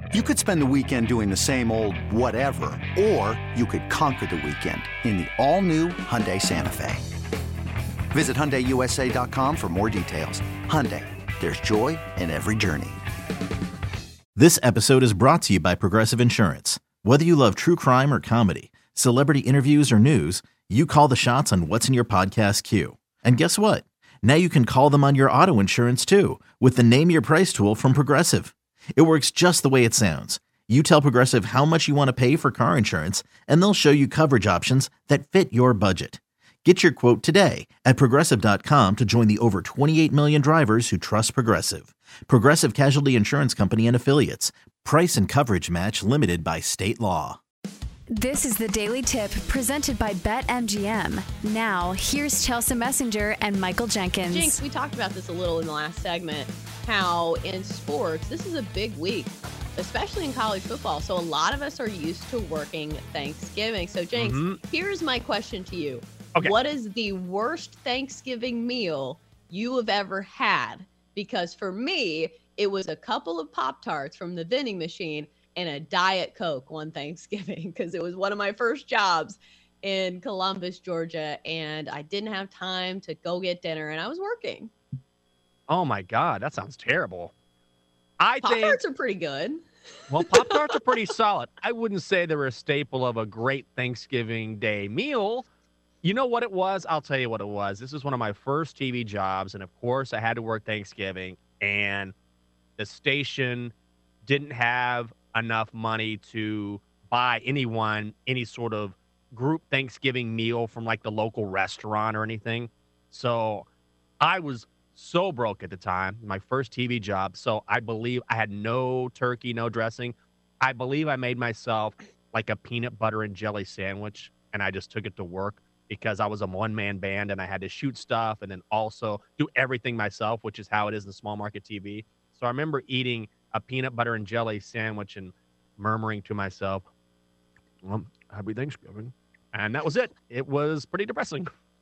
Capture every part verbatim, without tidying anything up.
You could spend the weekend doing the same old whatever, or you could conquer the weekend in the all-new Hyundai Santa Fe. Visit Hyundai U S A dot com for more details. Hyundai, there's joy in every journey. This episode is brought to you by Progressive Insurance. Whether you love true crime or comedy, celebrity interviews or news, you call the shots on what's in your podcast queue. And guess what? Now you can call them on your auto insurance too with the Name Your Price tool from Progressive. It works just the way it sounds. You tell Progressive how much you want to pay for car insurance, and they'll show you coverage options that fit your budget. Get your quote today at Progressive dot com to join the over twenty-eight million drivers who trust Progressive. Progressive Casualty Insurance Company and Affiliates. Price and coverage match limited by state law. This is the Daily Tip presented by BetMGM. Now, here's Chelsea Messenger and Michael Jenkins. Jinx, we talked about this a little in the last segment, how in sports, this is a big week, especially in college football. So a lot of us are used to working Thanksgiving. So, Jinx, mm-hmm. here's my question to you. Okay. What is the worst Thanksgiving meal you have ever had? Because for me, it was a couple of Pop-Tarts from the vending machine and a Diet Coke one Thanksgiving, because it was one of my first jobs in Columbus, Georgia, and I didn't have time to go get dinner, and I was working. Oh, my God, that sounds terrible. I Pop-Tarts think, are pretty good. Well, Pop-Tarts are pretty solid. I wouldn't say they were a staple of a great Thanksgiving Day meal. You know what it was? I'll tell you what it was. This was one of my first T V jobs, and, of course, I had to work Thanksgiving, and the station didn't have enough money to buy anyone any sort of group Thanksgiving meal from like the local restaurant or anything. So I was so broke at the time, my first T V job. So I believe I had no turkey, no dressing. I believe I made myself like a peanut butter and jelly sandwich, and I just took it to work because I was a one-man band and I had to shoot stuff and then also do everything myself, which is how it is in small market T V. So I remember eating a peanut butter and jelly sandwich and murmuring to myself, well, happy Thanksgiving. And that was it. It was pretty depressing.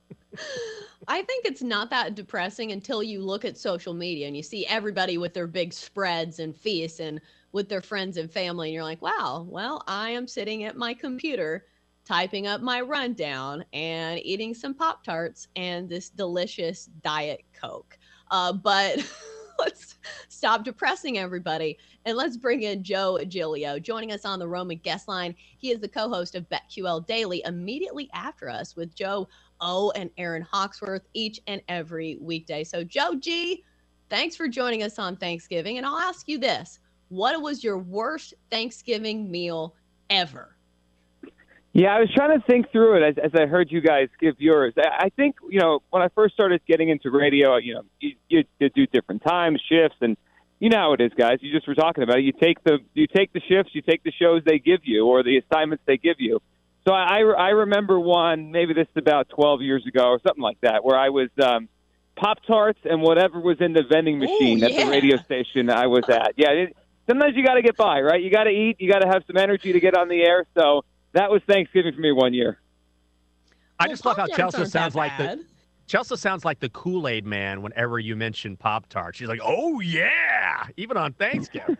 I think it's not that depressing until you look at social media and you see everybody with their big spreads and feasts and with their friends and family. And you're like, wow, well, I am sitting at my computer typing up my rundown and eating some Pop-Tarts and this delicious Diet Coke. Uh, but let's stop depressing everybody and let's bring in Joe Giglio. Joining us on the Roman guest line, he is the co-host of BetQL Daily immediately after us with Joe O and Aaron Hawksworth each and every weekday. So Joe G, thanks for joining us on Thanksgiving. And I'll ask you this, what was your worst Thanksgiving meal ever? Yeah, I was trying to think through it as, as I heard you guys give yours. I, I think, you know, when I first started getting into radio, you know, you, you, you do different times, shifts, and you know how it is, guys. You just were talking about it. You take the you take the shifts, you take the shows they give you or the assignments they give you. So I, I remember one, maybe this is about twelve years ago or something like that, where I was um, Pop-Tarts and whatever was in the vending machine Ooh, yeah. at the radio station I was at. Yeah, it, sometimes you got to get by, right? You got to eat. You got to have some energy to get on the air. So that was Thanksgiving for me one year. I just well, love how Chelsea sounds like the Chelsea sounds like the Kool-Aid man whenever you mention Pop-Tarts. She's like, oh, yeah, even on Thanksgiving.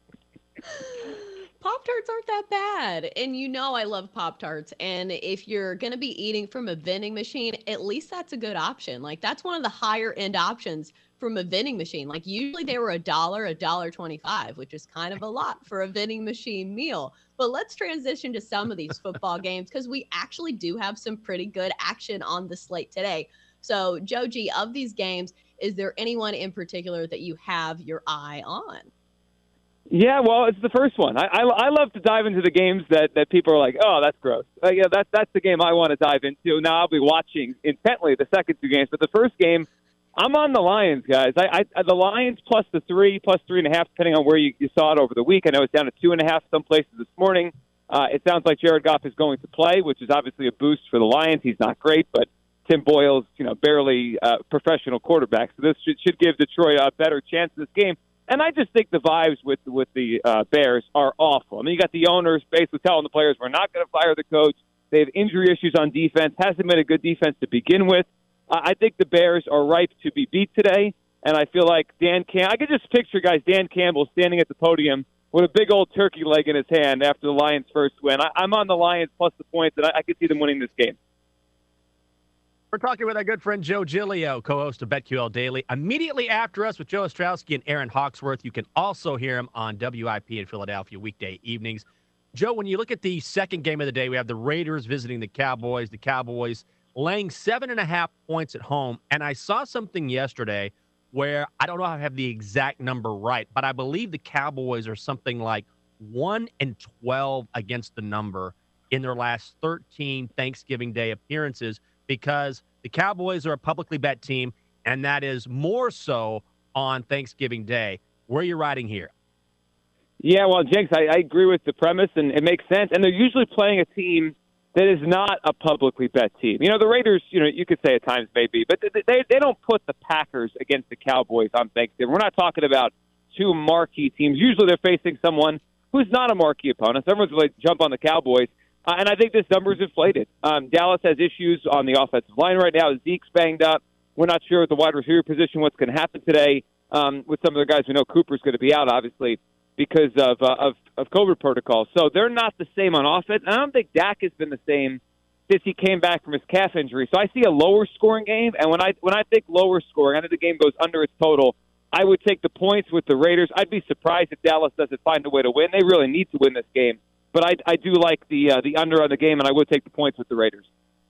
Pop-Tarts aren't that bad. And you know I love Pop-Tarts. And if you're going to be eating from a vending machine, at least that's a good option. Like, that's one of the higher end options from a vending machine. Like, usually they were a dollar, a dollar twenty-five, which is kind of a lot for a vending machine meal. But let's transition to some of these football games because we actually do have some pretty good action on the slate today. So, Joe G, of these games, is there anyone in particular that you have your eye on? Yeah, well, it's the first one. I, I, I love to dive into the games that, that people are like, oh, that's gross. Uh, yeah, that, that's the game I want to dive into. Now I'll be watching intently the second two games. But the first game, I'm on the Lions, guys. I, I The Lions plus the three, plus three and a half, depending on where you, you saw it over the week. I know it's down to two and a half some places this morning. Uh, it sounds like Jared Goff is going to play, which is obviously a boost for the Lions. He's not great, but Tim Boyle's, you know, barely uh, professional quarterback. So this should, should give Detroit a better chance in this game. And I just think the vibes with with the uh, Bears are awful. I mean, you got the owners basically telling the players, we're not going to fire the coach. They have injury issues on defense. Hasn't been a good defense to begin with. Uh, I think the Bears are ripe to be beat today. And I feel like Dan Campbell, I could just picture, guys, Dan Campbell standing at the podium with a big old turkey leg in his hand after the Lions' first win. I, I'm on the Lions plus the points, and I, I could see them winning this game. We're talking with our good friend Joe Giglio, co-host of BetQL Daily. Immediately after us with Joe Ostrowski and Aaron Hawksworth, you can also hear him on W I P in Philadelphia weekday evenings. Joe, when you look at the second game of the day, we have the Raiders visiting the Cowboys. The Cowboys laying seven and a half points at home. And I saw something yesterday where I don't know if I have the exact number right, but I believe the Cowboys are something like one and twelve against the number in their last thirteen Thanksgiving Day appearances, because the Cowboys are a publicly bet team, and that is more so on Thanksgiving Day. Where are you riding here? Yeah, well, Jenks, I, I agree with the premise, and it makes sense. And they're usually playing a team that is not a publicly bet team. You know, the Raiders, you know, you could say at times maybe, but they, they, they don't put the Packers against the Cowboys on Thanksgiving. We're not talking about two marquee teams. Usually they're facing someone who's not a marquee opponent. So everyone's like jump on the Cowboys. Uh, and I think this number is inflated. Um, Dallas has issues on the offensive line right now. Zeke's banged up. We're not sure at the wide receiver position what's going to happen today um, with some of the guys. We know Cooper's going to be out, obviously, because of, uh, of of COVID protocols. So they're not the same on offense. I don't think Dak has been the same since he came back from his calf injury. So I see a lower scoring game. And when I when I think lower scoring, I think the game goes under its total. I would take the points with the Raiders. I'd be surprised if Dallas doesn't find a way to win. They really need to win this game. But I, I do like the uh, the under on the game, and I would take the points with the Raiders.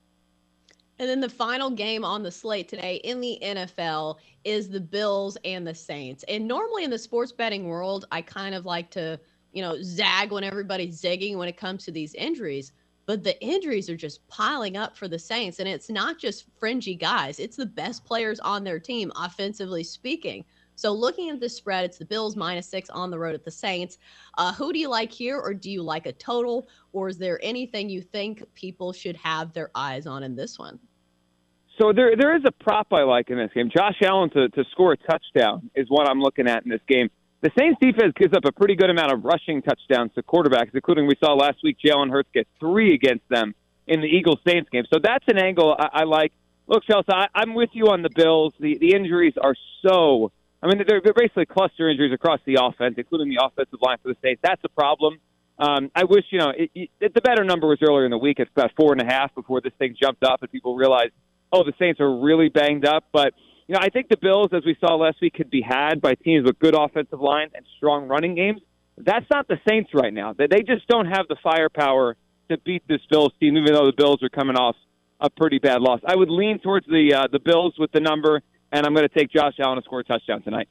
And then the final game on the slate today in the N F L is the Bills and the Saints. And normally in the sports betting world, I kind of like to, you know, zag when everybody's zigging when it comes to these injuries. But the injuries are just piling up for the Saints. And it's not just fringy guys. It's the best players on their team, offensively speaking. So looking at the spread, it's the Bills minus six on the road at the Saints. Uh, who do you like here, or do you like a total, or is there anything you think people should have their eyes on in this one? So there there is a prop I like in this game. Josh Allen to, to score a touchdown is what I'm looking at in this game. The Saints defense gives up a pretty good amount of rushing touchdowns to quarterbacks, including we saw last week Jalen Hurts get three against them in the Eagles-Saints game. So that's an angle I, I like. Look, Chelsea, I, I'm with you on the Bills. The, the injuries are so... I mean, they're, they're basically cluster injuries across the offense, including the offensive line for the Saints. That's a problem. Um, I wish, you know, it, it, the better number was earlier in the week. It's about four and a half before this thing jumped up and people realized, oh, the Saints are really banged up. But, you know, I think the Bills, as we saw last week, could be had by teams with good offensive line and strong running games. That's not the Saints right now. They just don't have the firepower to beat this Bills team, even though the Bills are coming off a pretty bad loss. I would lean towards the uh, the Bills with the number, and I'm going to take Josh Allen to score a touchdown tonight.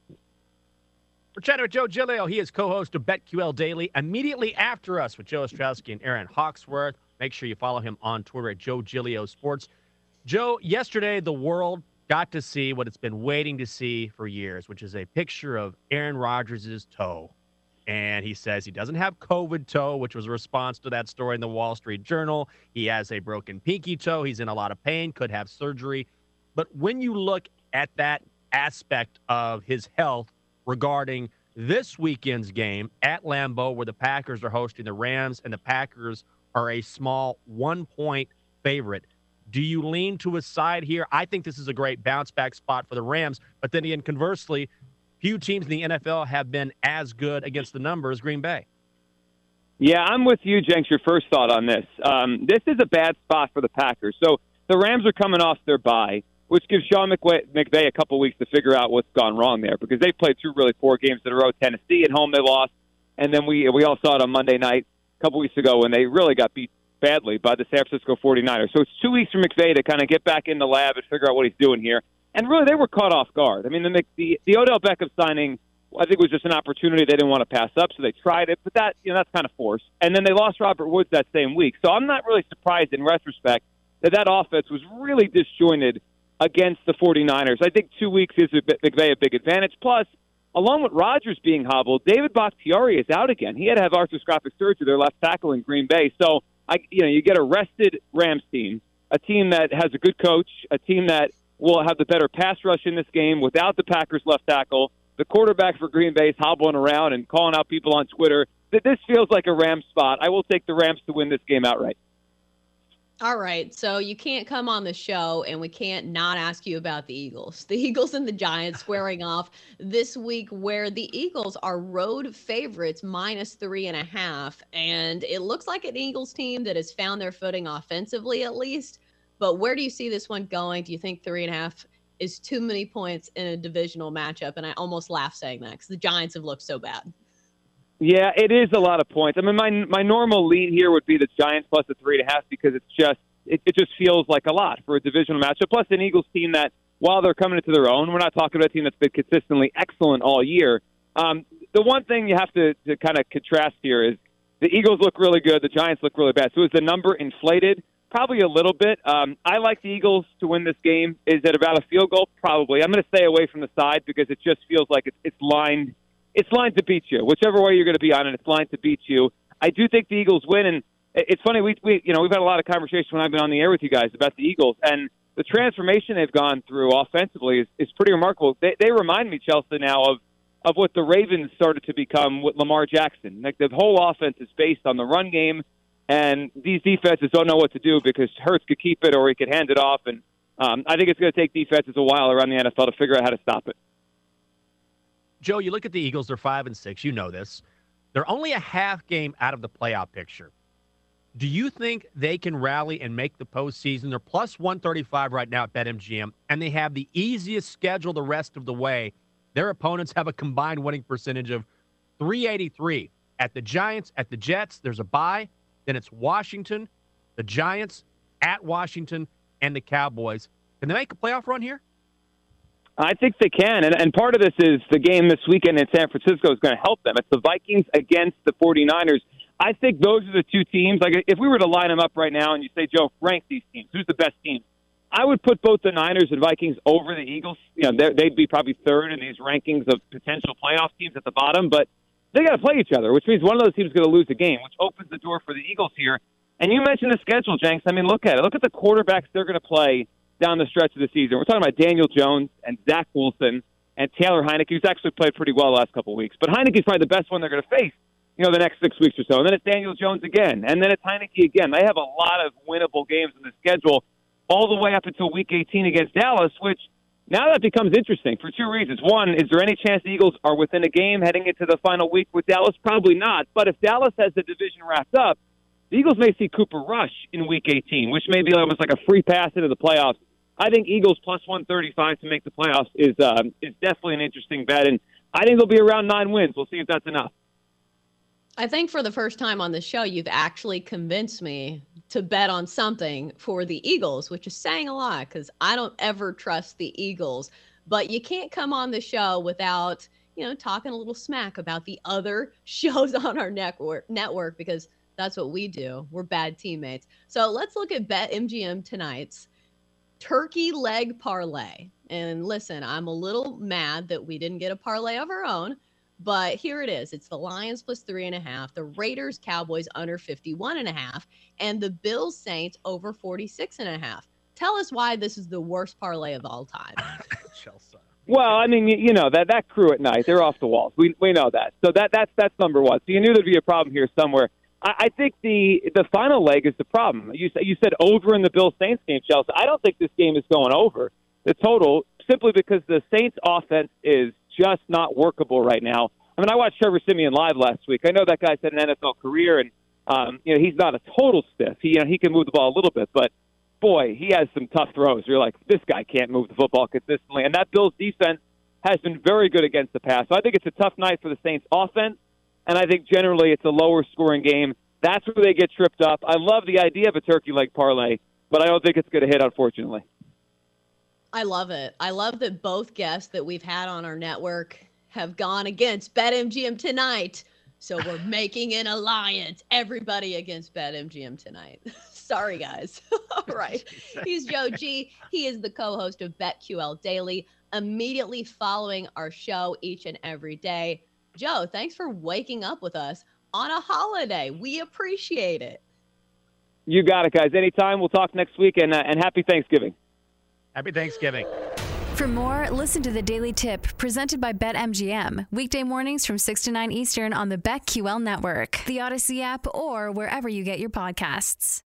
We're chatting with Joe Giglio. He is co-host of BetQL Daily. Immediately after us with Joe Ostrowski and Aaron Hawksworth. Make sure you follow him on Twitter at Joe Giglio Sports. Joe, yesterday the world got to see what it's been waiting to see for years, which is a picture of Aaron Rodgers' toe. And he says he doesn't have COVID toe, which was a response to that story in the Wall Street Journal. He has a broken pinky toe. He's in a lot of pain, could have surgery. But when you look at that aspect of his health regarding this weekend's game at Lambeau, where the Packers are hosting the Rams and the Packers are a small one-point favorite, do you lean to a side here? I think this is a great bounce-back spot for the Rams. But then again, conversely, few teams in the N F L have been as good against the number as Green Bay. Yeah, I'm with you, Jenks, your first thought on this. Um, this is a bad spot for the Packers. So the Rams are coming off their bye, which gives Sean McVay a couple weeks to figure out what's gone wrong there, because they played two really poor games in a row. Tennessee at home they lost, and then we we all saw it on Monday night a couple weeks ago when they really got beat badly by the San Francisco forty-niners. So it's two weeks for McVay to kind of get back in the lab and figure out what he's doing here. And really, they were caught off guard. I mean, the the, the Odell Beckham signing, I think, was just an opportunity they didn't want to pass up, so they tried it. But that, you know, that's kind of forced. And then they lost Robert Woods that same week. So I'm not really surprised in retrospect that that offense was really disjointed against the forty-niners. I think two weeks is McVay a big advantage. Plus, along with Rodgers being hobbled, David Bakhtiari is out again. He had to have arthroscopic surgery, their left tackle in Green Bay. So, I, you know, you get a rested Rams team, a team that has a good coach, a team that will have the better pass rush in this game without the Packers left tackle. The quarterback for Green Bay is hobbling around and calling out people on Twitter. This feels like a Rams spot. I will take the Rams to win this game outright. All right, so you can't come on the show and we can't not ask you about the Eagles. The Eagles and the Giants squaring off this week, where the Eagles are road favorites minus three and a half. And it looks like an Eagles team that has found their footing offensively at least. But where do you see this one going? Do you think three and a half is too many points in a divisional matchup? And I almost laugh saying that because the Giants have looked so bad. Yeah, it is a lot of points. I mean, my my normal lead here would be the Giants plus the three and a half because it's just it, it just feels like a lot for a divisional matchup. Plus, an Eagles team that, while they're coming into their own, we're not talking about a team that's been consistently excellent all year. Um, the one thing you have to, to kind of contrast here is the Eagles look really good, the Giants look really bad. So is the number inflated? Probably a little bit. Um, I like the Eagles to win this game. Is it about a field goal? Probably. I'm going to stay away from the side because it just feels like it's, it's lined. It's lined to beat you. Whichever way you're going to be on it, it's lined to beat you. I do think the Eagles win, and it's funny. We, we, you know, we've had a lot of conversation when I've been on the air with you guys about the Eagles, and the transformation they've gone through offensively is, is pretty remarkable. They, they remind me, Chelsea, now of of what the Ravens started to become with Lamar Jackson. Like the whole offense is based on the run game, and these defenses don't know what to do because Hurts could keep it or he could hand it off, and um, I think it's going to take defenses a while around the N F L to figure out how to stop it. Joe, you look at the Eagles, they're five and six. You know this. They're only a half game out of the playoff picture. Do you think they can rally and make the postseason? They're plus one thirty-five right now at BetMGM, and they have the easiest schedule the rest of the way. Their opponents have a combined winning percentage of three eighty-three. At the Giants, at the Jets, there's a bye. Then it's Washington, the Giants, at Washington, and the Cowboys. Can they make a playoff run here? I think they can, and, and part of this is the game this weekend in San Francisco is going to help them. It's the Vikings against the 49ers. I think those are the two teams. Like, if we were to line them up right now and you say, Joe, rank these teams, who's the best team? I would put both the Niners and Vikings over the Eagles. You know, they'd be probably third in these rankings of potential playoff teams at the bottom, but they got to play each other, which means one of those teams is going to lose a game, which opens the door for the Eagles here. And you mentioned the schedule, Jenks. I mean, look at it. Look at the quarterbacks they're going to play down the stretch of the season. We're talking about Daniel Jones and Zach Wilson and Taylor Heinicke, who's actually played pretty well the last couple of weeks. But Heineke's probably the best one they're going to face, you know, the next six weeks or so. And then it's Daniel Jones again. And then it's Heinicke again. They have a lot of winnable games in the schedule all the way up until Week eighteen against Dallas, which now that becomes interesting for two reasons. One, is there any chance the Eagles are within a game heading into the final week with Dallas? Probably not. But if Dallas has the division wrapped up, the Eagles may see Cooper Rush in Week eighteen, which may be almost like a free pass into the playoffs. I think Eagles plus one thirty-five to make the playoffs is uh, is definitely an interesting bet, and I think they'll be around nine wins. We'll see if that's enough. I think for the first time on the show, you've actually convinced me to bet on something for the Eagles, which is saying a lot because I don't ever trust the Eagles. But you can't come on the show without, you know, talking a little smack about the other shows on our network, network because that's what we do. We're bad teammates. So let's look at BetMGM tonight's turkey leg parlay. And listen, I'm a little mad that we didn't get a parlay of our own, but here it is. It's the Lions plus three and a half, the Raiders Cowboys under fifty-one and a half, and the Bills Saints over forty-six and a half. Tell us why this is the worst parlay of all time. Chelsea. Well, I mean, you know, that that crew at night, they're off the walls. We we know that. So that that's that's number one. So you knew there'd be a problem here somewhere. I think the the final leg is the problem. You said you said over in the Bills Saints game, Chelsea. I don't think this game is going over the total simply because the Saints offense is just not workable right now. I mean, I watched Trevor Siemian live last week. I know that guy's had an N F L career, and um, you know he's not a total stiff. He you know he can move the ball a little bit, but boy, he has some tough throws. You're like, this guy can't move the football consistently, and that Bills defense has been very good against the pass. So I think it's a tough night for the Saints offense. And I think generally it's a lower-scoring game. That's where they get tripped up. I love the idea of a turkey leg parlay, but I don't think it's going to hit, unfortunately. I love it. I love that both guests that we've had on our network have gone against BetMGM tonight. So we're making an alliance. Everybody against BetMGM tonight. Sorry, guys. All right. He's Joe G. He is the co-host of BetQL Daily, immediately following our show each and every day. Joe, thanks for waking up with us on a holiday. We appreciate it. You got it, guys. Anytime. We'll talk next week, and, uh, and happy Thanksgiving. Happy Thanksgiving. For more, listen to the Daily Tip presented by BetMGM. Weekday mornings from six to nine Eastern on the BetQL network, the Odyssey app, or wherever you get your podcasts.